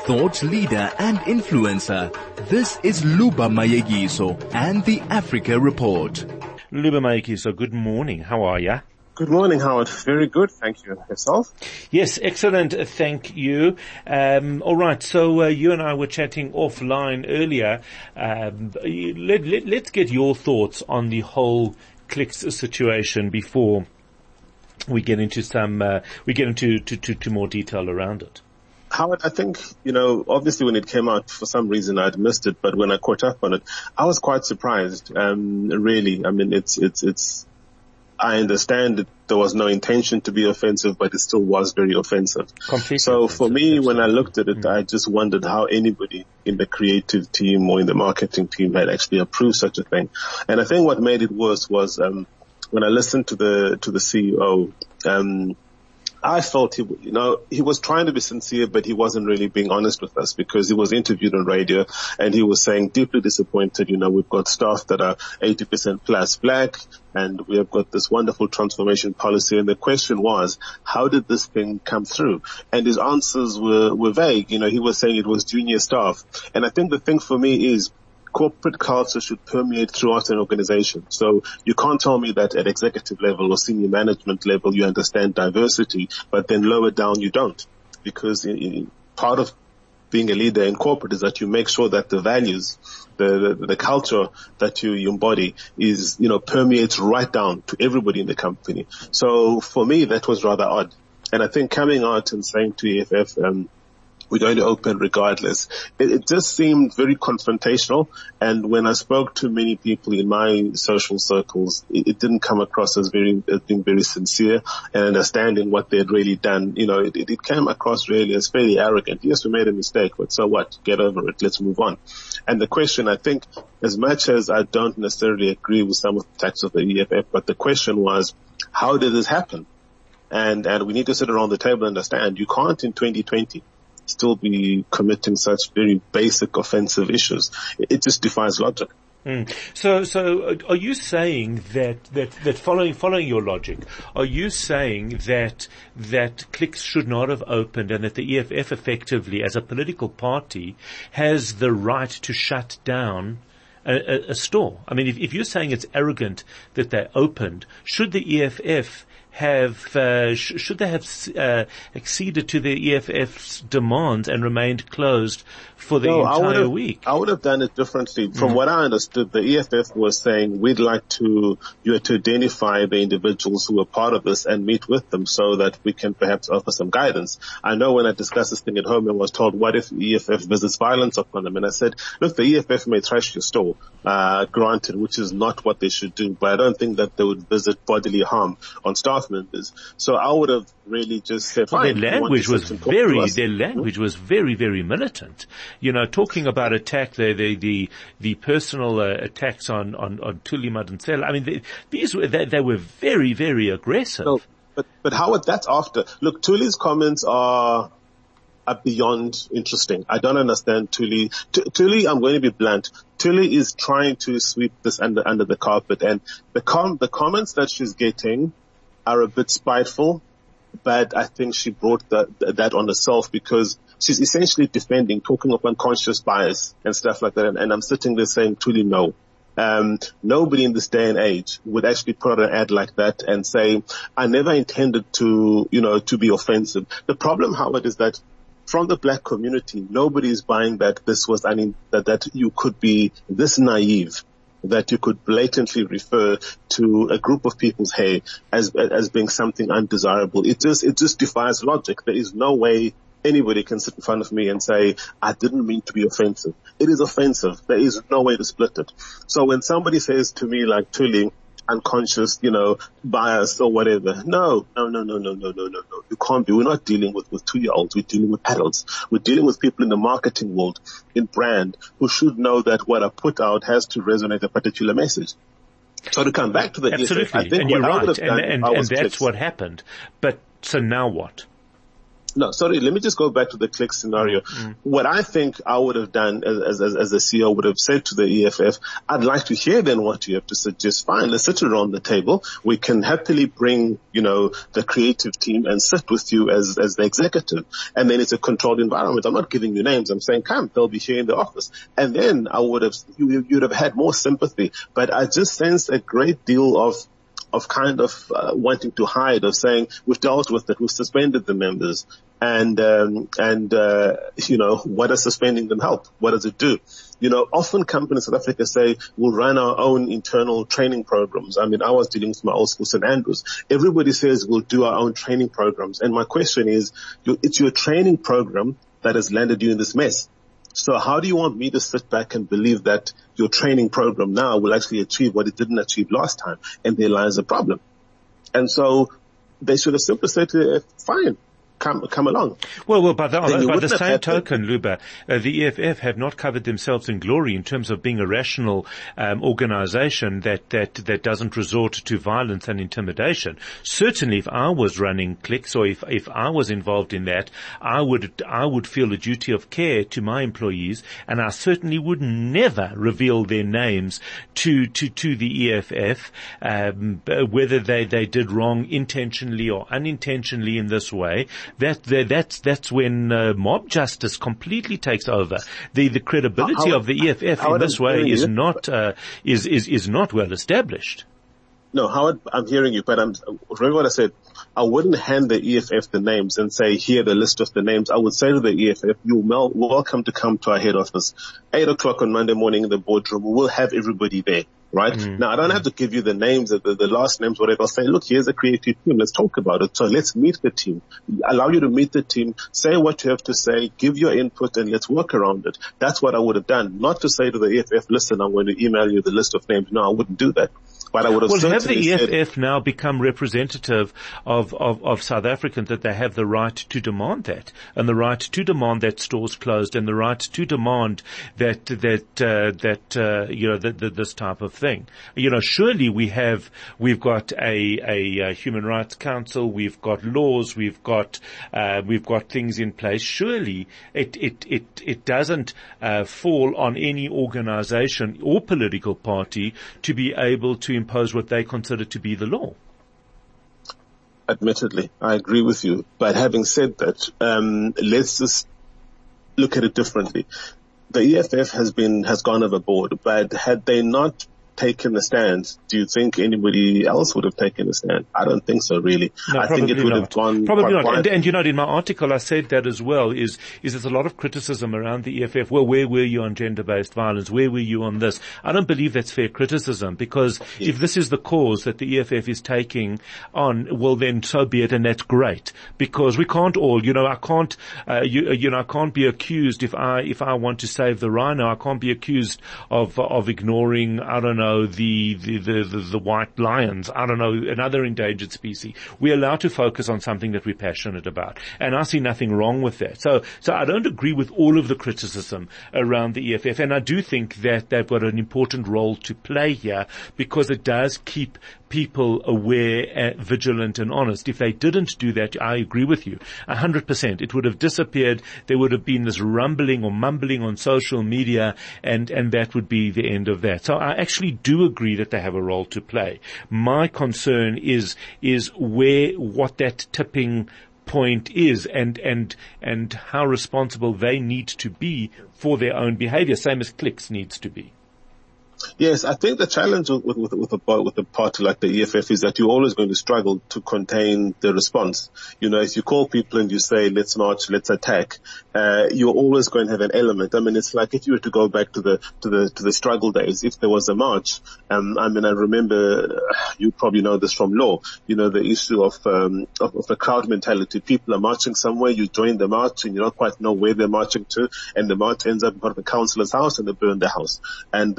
thought leader and influencer. This is Luba Mayegiso and the Africa Report. Luba Mayegiso, good morning. How are you? Good morning, Howard. Very good. Thank you. Yourself? Yes, excellent. Thank you. All right. So you and I were chatting offline earlier. Let's get your thoughts on the whole Clicks situation before we get into to more detail around it. Howard, I think, obviously when it came out, for some reason I'd missed it, but when I caught up on it, I was quite surprised. Really. I mean, I understand that there was no intention to be offensive, but it still was very offensive. Completely so offensive, for me, absolutely. When I looked at it, I just wondered how anybody in the creative team or in the marketing team had actually approved such a thing. And I think what made it worse was, when I listened to the CEO, I felt he was trying to be sincere, but he wasn't really being honest with us, because he was interviewed on radio and he was saying deeply disappointed. We've got staff that are 80% plus black and we have got this wonderful transformation policy. And the question was, how did this thing come through? And his answers were vague. He was saying it was junior staff. And I think the thing for me is, corporate culture should permeate throughout an organization. So you can't tell me that at executive level or senior management level you understand diversity, but then lower down you don't. Because part of being a leader in corporate is that you make sure that the values, the culture that you embody is, permeates right down to everybody in the company. So for me, that was rather odd. And I think coming out and saying to EFF, we're going to open regardless. It just seemed very confrontational. And when I spoke to many people in my social circles, it didn't come across as being very sincere and understanding what they had really done. It came across really as fairly arrogant. Yes, we made a mistake, but so what? Get over it. Let's move on. And the question, I think, as much as I don't necessarily agree with some of the tactics of the EFF, but the question was, how did this happen? And we need to sit around the table and understand you can't in 2020 still be committing such very basic offensive issues. It just defies logic. So are you saying that following your logic, are you saying that Clicks should not have opened and that the EFF effectively as a political party has the right to shut down a store? I mean, if you're saying it's arrogant that they opened, should the EFF should they have acceded to the EFF's demands and remained closed for the entire week? I would have done it differently. From what I understood, the EFF was saying we'd like you to identify the individuals who were part of this and meet with them so that we can perhaps offer some guidance. I know when I discussed this thing at home, I was told, what if the EFF visits violence upon them? And I said, look, the EFF may trash your store, granted, which is not what they should do, but I don't think that they would visit bodily harm on staff members. So I would have really just said, fine. Their language was very, very militant. Talking about attack, the personal attacks on Thuli Madonsela. I mean, they were very, very aggressive. No, but Howard, that's after. Look, Thuli's comments are beyond interesting. I don't understand Thuli. Thuli, I'm going to be blunt. Thuli is trying to sweep this under the carpet, and the comments that she's getting are a bit spiteful, but I think she brought that on herself, because she's essentially defending, talking of unconscious bias and stuff like that. And I'm sitting there saying, truly no. Nobody in this day and age would actually put out an ad like that and say, I never intended to be offensive. The problem, Howard, is that from the black community, nobody is buying that this was, that you could be this naive, that you could blatantly refer to a group of people's hair as being something undesirable. It just defies logic. There is no way anybody can sit in front of me and say, I didn't mean to be offensive. It is offensive. There is no way to split it. So when somebody says to me like Thuli, unconscious, bias or whatever. No. You can't be. We're not dealing with 2-year-olds. We're dealing with adults. We're dealing with people in the marketing world, in brand, who should know that what I put out has to resonate a particular message. So to come back to the absolutely, I think and you're right, and that's Clicks. what happened. But so now what? No, sorry, let me just go back to the click scenario. What I think I would have done as a CEO would have said to the EFF, I'd like to hear then what you have to suggest. Fine, let's sit around the table. We can happily bring, the creative team and sit with you as the executive. And then it's a controlled environment. I'm not giving you names. I'm saying, come, they'll be here in the office. And then you'd have had more sympathy. But I just sense a great deal of wanting to hide, of saying, we've dealt with it, we've suspended the members. And what does suspending them help? What does it do? Often companies in South Africa say, we'll run our own internal training programs. I mean, I was dealing with my old school St. Andrews. Everybody says we'll do our own training programs. And my question is, it's your training program that has landed you in this mess. So how do you want me to sit back and believe that your training program now will actually achieve what it didn't achieve last time? And there lies a problem. And so they should have simply said, fine. Come along. Well, by the same token, Luba, the EFF have not covered themselves in glory in terms of being a rational organization that doesn't resort to violence and intimidation. Certainly, if I was running Clicks, or if I was involved in that, I would feel a duty of care to my employees, and I certainly would never reveal their names to the EFF, whether they did wrong intentionally or unintentionally in this way. That's when mob justice completely takes over. The credibility of the EFF in this way is not well established. No, Howard, I'm hearing you, but remember what I said. I wouldn't hand the EFF the names and say, here the list of the names. I would say to the EFF, you're welcome to come to our head office. 8:00 on Monday morning in the boardroom. We'll have everybody there. Right? Now, I don't have to give you the names, the last names, whatever. I'll say, look, here's a creative team. Let's talk about it. So let's meet the team. Allow you to meet the team. Say what you have to say. Give your input and let's work around it. That's what I would have done. Not to say to the EFF, listen, I'm going to email you the list of names. No, I wouldn't do that. But I would have have the EFF now become representative of South Africans, that they have the right to demand that, and the right to demand that stores closed, and the right to demand that this type of thing. Surely we've got a Human Rights Council, we've got laws, we've got things in place. Surely it doesn't fall on any organization or political party to be able to impose what they consider to be the law. Admittedly, I agree with you. But having said that, let's just look at it differently. The EFF has gone overboard, but had they not taken a stand, do you think anybody else would have taken a stand? I don't think so, really. No, I think it would have gone. Probably not. And in my article I said that as well, is there's a lot of criticism around the EFF. Well, where were you on gender-based violence? Where were you on this? I don't believe that's fair criticism, because if this is the cause that the EFF is taking on, well then so be it, and that's great. Because we can't all, I can't, I can't be accused if I want to save the rhino, I can't be accused of ignoring, I don't know, the white lions, I don't know, another endangered species. We're allowed to focus on something that we're passionate about. And I see nothing wrong with that. So I don't agree with all of the criticism around the EFF. And I do think that they've got an important role to play here, because it does keep people aware, vigilant and honest. If they didn't do that, I agree with you 100%. It would have disappeared. There would have been this rumbling or mumbling on social media, and that would be the end of that. So I actually do agree that they have a role to play. My concern is what that tipping point is, and how responsible they need to be for their own behavior, same as Clicks needs to be. Yes, I think the challenge with a party like the EFF is that you're always going to struggle to contain the response. If you call people and you say, let's march, let's attack, you're always going to have an element. I mean, it's like if you were to go back to the struggle days, if there was a march, I remember, you probably know this from law, the issue of the crowd mentality. People are marching somewhere, you join the march and you don't quite know where they're marching to, and the march ends up in front of the councillor's house and they burn the house. And the law would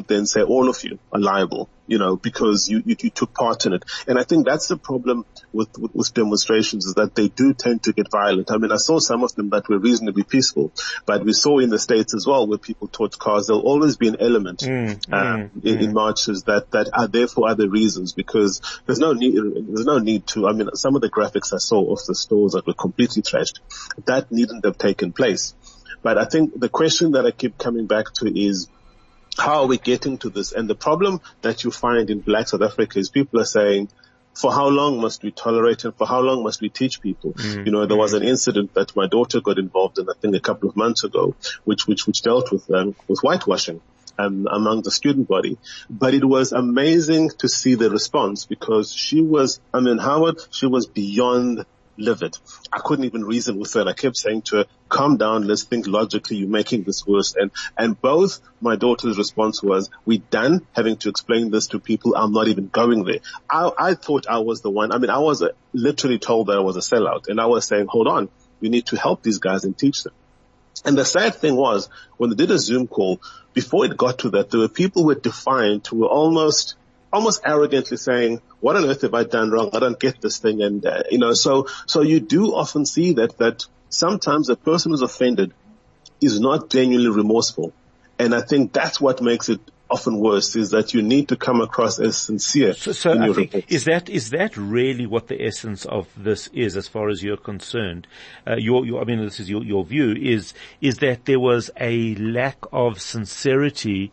would then say all of you are liable, because you took part in it. And I think that's the problem with demonstrations, is that they do tend to get violent. I mean, I saw some of them that were reasonably peaceful, but we saw in the States as well where people torched cars. There'll always be an element in marches that are there for other reasons, because there's no need to. I mean, some of the graphics I saw of the stores that were completely trashed, that needn't have taken place. But I think the question that I keep coming back to is, how are we getting to this? And the problem that you find in Black South Africa is people are saying, for how long must we tolerate and for how long must we teach people? There was an incident that my daughter got involved in, I think a couple of months ago, which dealt with whitewashing among the student body. But it was amazing to see the response, because she was beyond livid. I couldn't even reason with her. And I kept saying to her, calm down, let's think logically, you're making this worse. And both my daughter's response was, we're done having to explain this to people. I'm not even going there. I thought I was the one. I mean, I was literally told that I was a sellout, and I was saying, hold on, we need to help these guys and teach them. And the sad thing was, when they did a Zoom call, before it got to that, there were people who were defiant, who were almost arrogantly saying, what on earth have I done wrong? I don't get this thing. And, so you do often see that sometimes a person who's offended is not genuinely remorseful. And I think that's what makes it often worse, is that you need to come across as sincere. So I think, is that really what the essence of this is, as far as you're concerned? This is your view, is that there was a lack of sincerity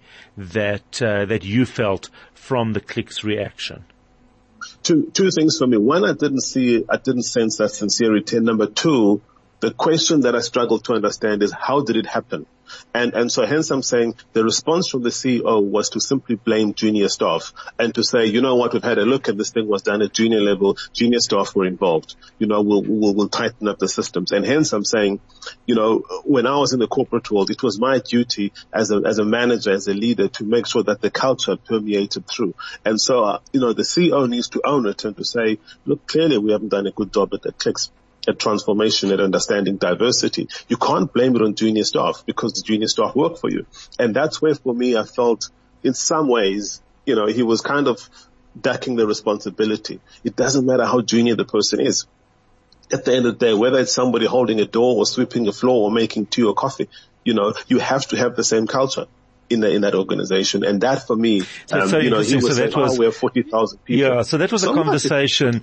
that you felt from the Clicks reaction? Two things for me. One, I didn't sense that sincerity. And number two, the question that I struggled to understand is, how did it happen? And so hence I'm saying the response from the CEO was to simply blame junior staff and to say, you know what, we've had a look and this thing was done at junior level, junior staff were involved. We'll tighten up the systems. And hence I'm saying, when I was in the corporate world, it was my duty as a manager, as a leader, to make sure that the culture permeated through. And so, the CEO needs to own it and to say, look, clearly we haven't done a good job at Clicks at transformation and understanding diversity. You can't blame it on junior staff, because the junior staff work for you. And that's where, for me, I felt in some ways, he was kind of ducking the responsibility. It doesn't matter how junior the person is. At the end of the day, whether it's somebody holding a door or sweeping a floor or making tea or coffee, you have to have the same culture in that organization. And that, for me, he was saying, we have 40,000 people. Yeah, so that was the conversation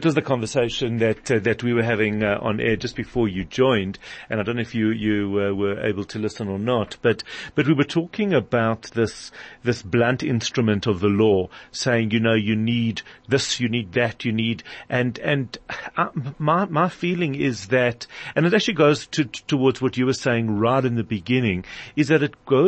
that we were having on air just before you joined. And I don't know if you were able to listen or not, but we were talking about this blunt instrument of the law, saying, you need this, you need that, and my feeling is that, and it actually goes towards what you were saying right in the beginning, is that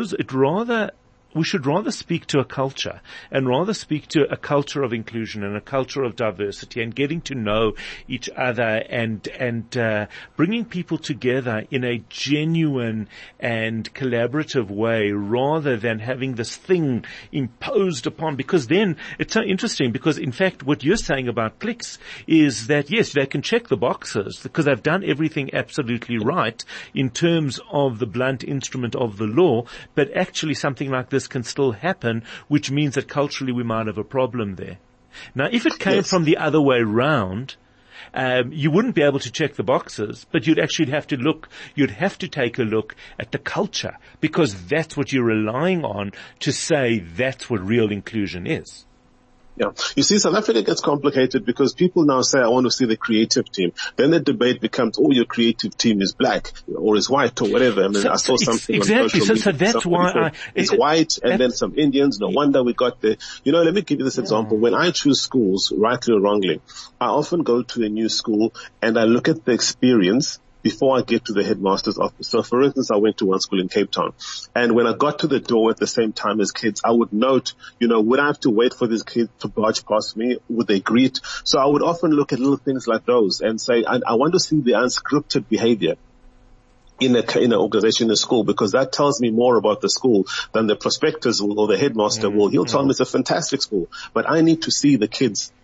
we should rather speak to a culture, and rather speak to a culture of inclusion and a culture of diversity, and getting to know each other and bringing people together in a genuine and collaborative way, rather than having this thing imposed upon. Because then it's so interesting, because in fact what you're saying about Clicks is that yes, they can check the boxes because they've done everything absolutely right in terms of the blunt instrument of the law, but actually something like this can still happen, which means that culturally we might have a problem there. Now, if it came from the other way round, you wouldn't be able to check the boxes, but you'd actually have to take a look at the culture, because that's what you're relying on to say that's what real inclusion is. Yeah. You see, South Africa gets complicated because people now say, I want to see the creative team. Then the debate becomes, your creative team is black or is white or whatever. I mean, I saw something exactly. on social media. So that's why it's white and then some Indians. No wonder we got the, let me give you this example. When I choose schools, rightly or wrongly, I often go to a new school and I look at the experience before I get to the headmaster's office. So for instance, I went to one school in Cape Town, and when I got to the door at the same time as kids, I would note, would I have to wait for these kids to barge past me? Would they greet? So I would often look at little things like those and say, I want to see the unscripted behavior in an organization, in a school, because that tells me more about the school than the prospectors or the headmaster will. He'll tell me it's a fantastic school, but I need to see the kids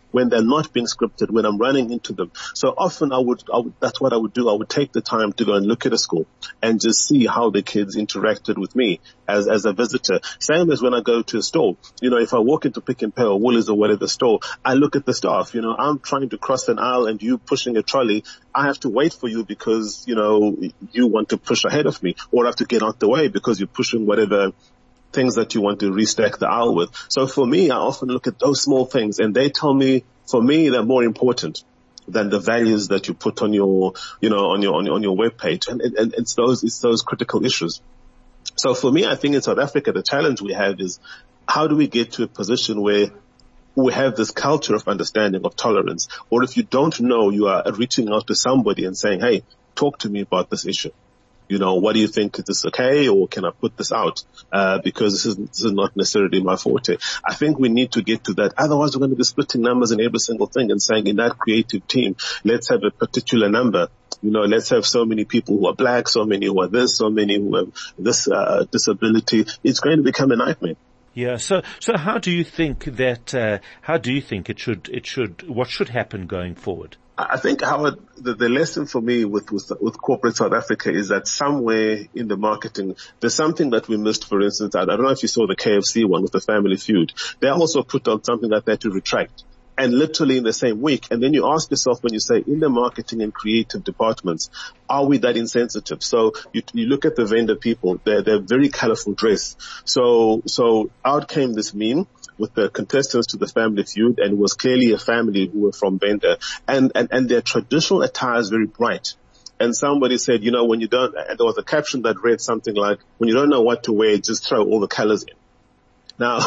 when they're not being scripted, when I'm running into them. So often that's what I would do. I would take the time to go and look at a school and just see how the kids interacted with me as a visitor. Same as when I go to a store. If I walk into Pick n Pay or Woolies or whatever store, I look at the staff. I'm trying to cross an aisle and you pushing a trolley. I have to wait for you because, you want to push ahead of me, or I have to get out the way because you're pushing whatever things that you want to restack the aisle with. So for me, I often look at those small things and they tell me, for me, they're more important than the values that you put on your, on your webpage. And it's those critical issues. So for me, I think in South Africa, the challenge we have is how do we get to a position where we have this culture of understanding, of tolerance, or if you don't know, you are reaching out to somebody and saying, hey, talk to me about this issue. What do you think? Is this okay, or can I put this out? Because this is not necessarily my forte. I think we need to get to that. Otherwise, we're going to be splitting numbers in every single thing and saying in that creative team, let's have a particular number. Let's have so many people who are black, so many who are this, so many who have this disability. It's going to become a nightmare. Yeah. So how do you think that? How do you think it should? What should happen going forward? I think, Howard, the lesson for me with corporate South Africa is that somewhere in the marketing, there's something that we missed. For instance, I don't know if you saw the KFC one with the Family Feud. They also put out something that they had to retract, and literally in the same week. And then you ask yourself, when you say in the marketing and creative departments, are we that insensitive? So you look at the vendor people, they're very colorful dress. So out came this meme with the contestants to the Family Feud, and it was clearly a family who were from Venda, and their traditional attire is very bright. And somebody said, when you don't, and there was a caption that read something like, when you don't know what to wear, just throw all the colors in. Now,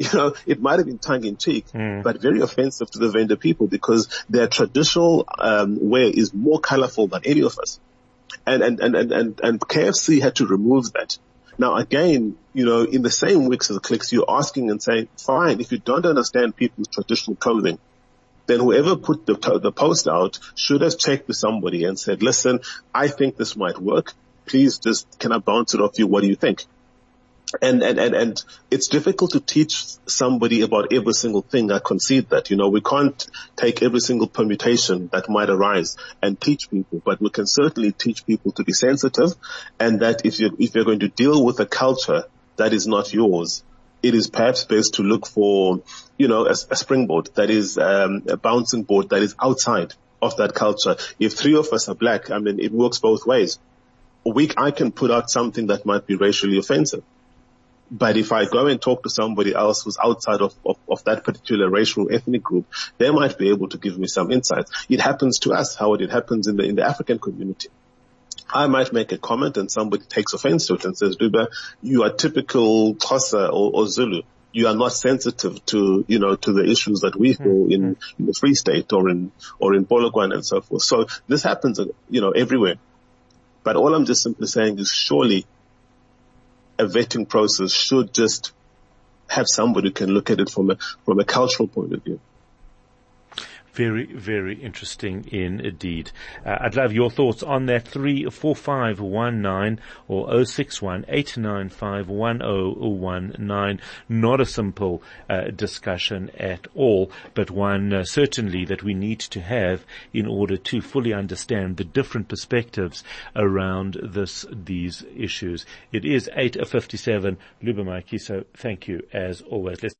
it might have been tongue in cheek, but very offensive to the vendor people because their traditional wear is more colorful than any of us. And KFC had to remove that. Now again, in the same weeks as the Clicks, you're asking and saying, fine, if you don't understand people's traditional clothing, then whoever put the post out should have checked with somebody and said, listen, I think this might work. Please can I bounce it off you? What do you think? And it's difficult to teach somebody about every single thing. I concede that, we can't take every single permutation that might arise and teach people, but we can certainly teach people to be sensitive, and that if you're going to deal with a culture that is not yours, it is perhaps best to look for, a springboard that is, a bouncing board that is outside of that culture. If three of us are black, it works both ways. I can put out something that might be racially offensive. But if I go and talk to somebody else who's outside of that particular racial ethnic group, they might be able to give me some insights. It happens to us, Howard. It happens in the African community. I might make a comment and somebody takes offense to it and says, Duba, you are typical Xhosa or Zulu. You are not sensitive to the issues that we feel in the Free State or in Polokwane and so forth. So this happens, everywhere. But all I'm just simply saying is surely a vetting process should just have somebody who can look at it from a cultural point of view. Very, very interesting indeed. I'd love your thoughts on that. 34519 or 061-895-1019. Not a simple discussion at all, but one certainly that we need to have in order to fully understand the different perspectives around these issues. It is 8:57. Luba Mayegiso, thank you as always.